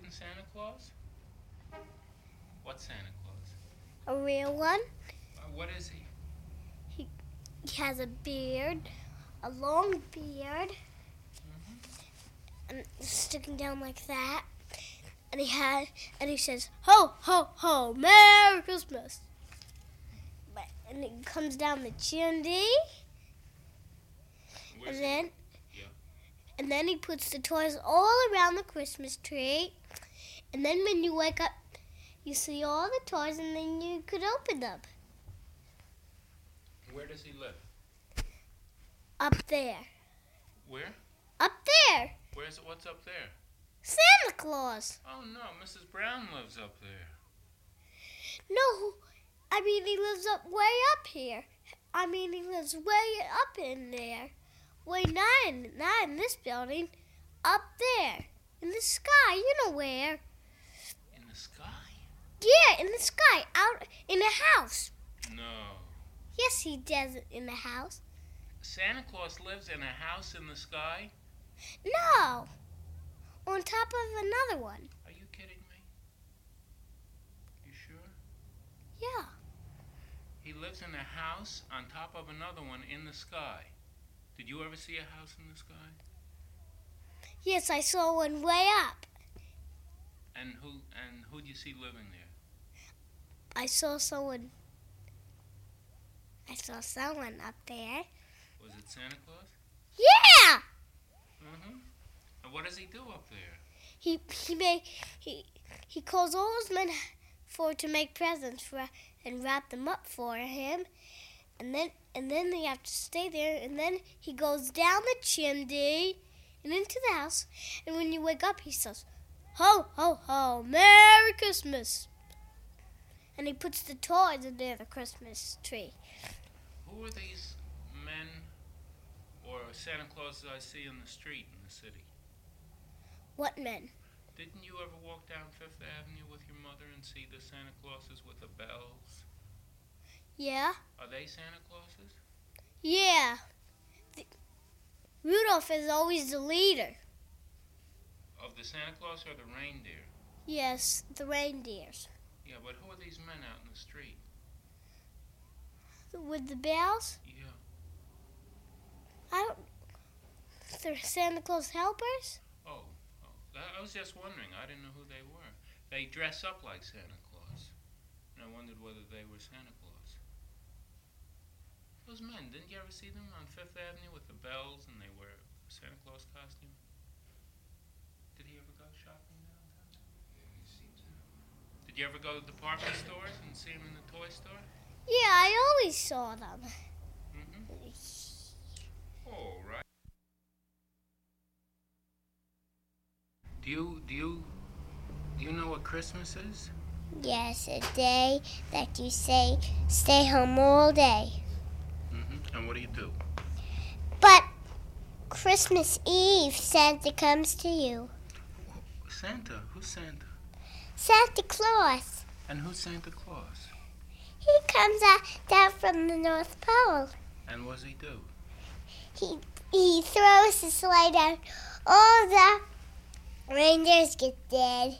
certain Santa Claus? What Santa Claus? A real one. What is he? He has a beard, a long beard, and sticking down like that. And he says, "Ho, ho, ho, Merry Christmas." And it comes down the chimney. And then he puts the toys all around the Christmas tree. And then when you wake up, you see all the toys, and then you could open them. Where does he live? Up there. Where? Up there. What's up there? Santa Claus. Oh no, Mrs. Brown lives up there. No, I mean he lives way up here. I mean he lives way up in there. Way not in this building. Up there. In the sky, you know where. In the sky? Yeah, in the sky. Out in a house. No. Yes, he does in the house. Santa Claus lives in a house in the sky? No. On top of another one. Are you kidding me? You sure? Yeah. He lives in a house on top of another one in the sky. Did you ever see a house in the sky? Yes, I saw one way up. And who'd you see living there? I saw someone up there. Was it Santa Claus? Yeah! And what does he do up there? He calls all his men to make presents and wrap them up for him. And then they have to stay there, and then he goes down the chimney and into the house, and when you wake up he says, "Ho, ho, ho, Merry Christmas." And he puts the toys under the Christmas tree. Who are these men or Santa Clauses I see in the street in the city? What men? Didn't you ever walk down Fifth Avenue with your mother and see the Santa Clauses with the bells? Yeah. Are they Santa Clauses? Yeah. Rudolph is always the leader. Of the Santa Claus or the reindeer? Yes, the reindeers. Yeah, but who are these men out in the street? With the bells? Yeah. They're Santa Claus helpers? Oh. I was just wondering. I didn't know who they were. They dress up like Santa Claus. And I wondered whether they were Santa Claus. Those men, didn't you ever see them on Fifth Avenue with the bells and they wear a Santa Claus costume? Did he ever go shopping downtown? Yeah, he seems to. Did you ever go to department stores and see them in the toy store? Yeah, I always saw them. All right. Do you know what Christmas is? Yes, a day that you say stay home all day. And what do you do? But Christmas Eve, Santa comes to you. Santa? Who's Santa? Santa Claus. And who's Santa Claus? He comes down from the North Pole. And what does he do? He throws his sleigh down. All the reindeers get dead.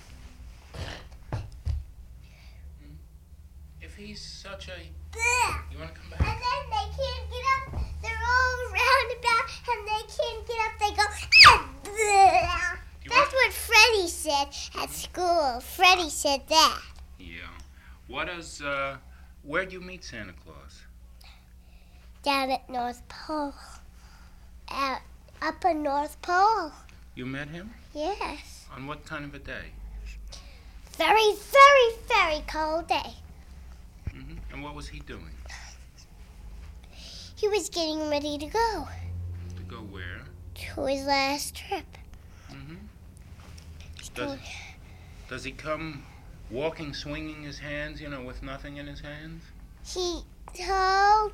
If he's such a... Blech. You want to come back? And then they can't get up. They're all roundabout, and they can't get up. They go... Blech. That's what Freddie said at school. Freddie said that. Yeah. What does... Where'd you meet Santa Claus? Down at North Pole. Up at North Pole. You met him? Yes. On what kind of a day? Very, very, very cold day. And what was he doing? He was getting ready to go. To go where? To his last trip. Does he come walking, swinging his hands, with nothing in his hands? He held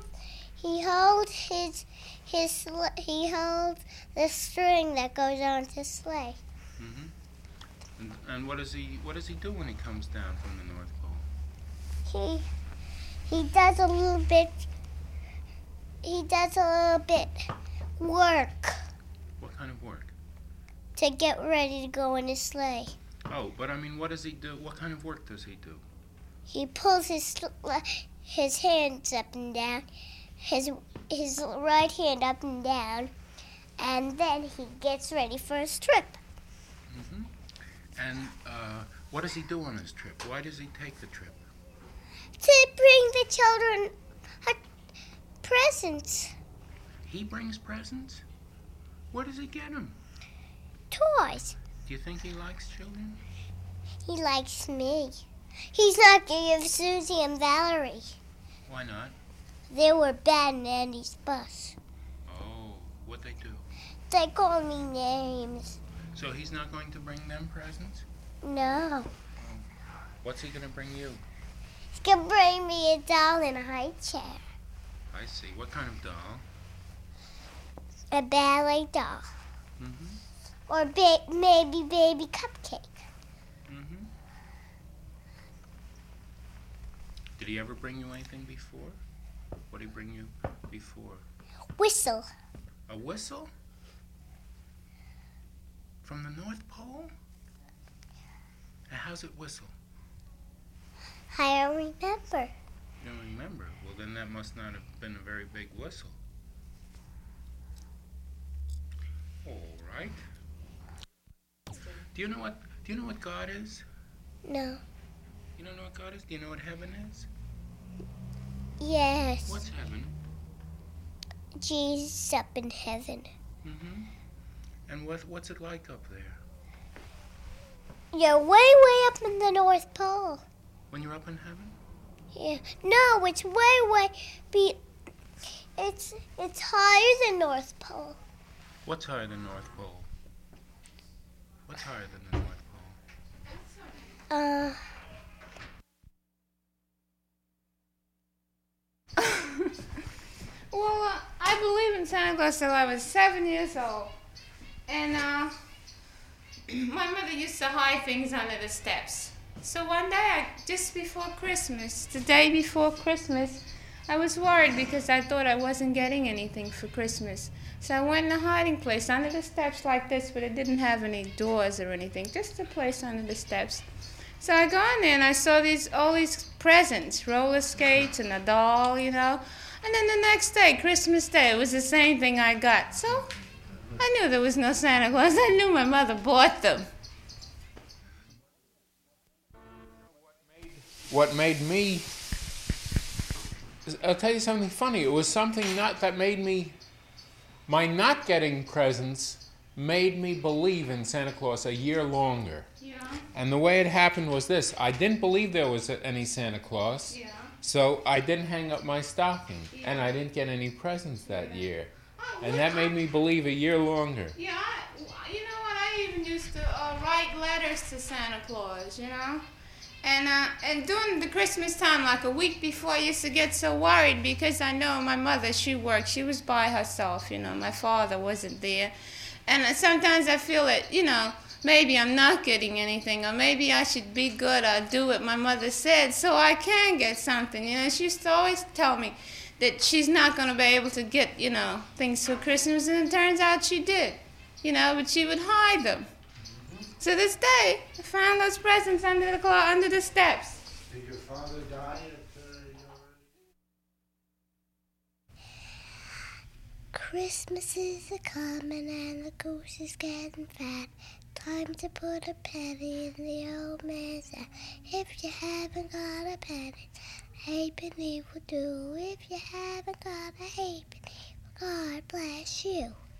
the string that goes on his sleigh. And what does he do when he comes down from the North Pole? He does a little bit work. What kind of work? To get ready to go in his sleigh. Oh, but I mean, what does he do? What kind of work does he do? He pulls his hands up and down, his right hand up and down, and then he gets ready for his trip. Mm-hmm. And what does he do on his trip? Why does he take the trip? To bring the children presents. He brings presents? Where does he get them? Toys. Do you think he likes children? He likes me. He's not going to give Susie and Valerie. Why not? They were bad in Andy's bus. Oh, what'd they do? They call me names. So he's not going to bring them presents? No. What's he going to bring you? He's going to bring me a doll in a high chair. I see. What kind of doll? A ballet doll. Mm-hmm. Or maybe Baby Cupcake. Mm-hmm. Did he ever bring you anything before? What did he bring you before? Whistle. A whistle? From the North Pole? And how's it whistle? I don't remember. You don't remember? Well, then that must not have been a very big whistle. All right. Do you know what God is? No. You don't know what God is? Do you know what heaven is? Yes. What's heaven? Jesus up in heaven. Mm-hmm. And what's it like up there? You're way up in the North Pole. When you're up in heaven? Yeah. No, it's way it's higher than North Pole. What's higher than North Pole? What's higher than the North Pole? Well, I believe in Santa Claus till I was 7 years old. And my mother used to hide things under the steps. So one day, just before Christmas, the day before Christmas, I was worried because I thought I wasn't getting anything for Christmas. So I went in a hiding place under the steps like this, but it didn't have any doors or anything, just a place under the steps. So I go in there and I saw all these presents, roller skates and a doll, you know. And then the next day, Christmas Day, it was the same thing I got. So I knew there was no Santa Claus. I knew my mother bought them. What made me, I'll tell you something funny. It was something that made me, my not getting presents made me believe in Santa Claus a year longer. Yeah. And the way it happened was this. I didn't believe there was any Santa Claus. Yeah. So I didn't hang up my stocking. Yeah. And I didn't get any presents that year. Oh, And that made me believe a year longer. Yeah, you know what? I even used to write letters to Santa Claus, you know? And during the Christmas time, like a week before, I used to get so worried because I know my mother, she worked. She was by herself, you know. My father wasn't there. And sometimes I feel that, you know, maybe I'm not getting anything, or maybe I should be good or do what my mother said so I can get something. You know, she used to always tell me that she's not going to be able to get, you know, things for Christmas, and it turns out she did, you know, but she would hide them. So this day, I found those presents under the steps. Did your father die at your... Christmas is a-comin' and the goose is getting fat. Time to put a penny in the old man's hat. If you haven't got a penny, a halfpenny will do. If you haven't got a halfpenny, well, God bless you.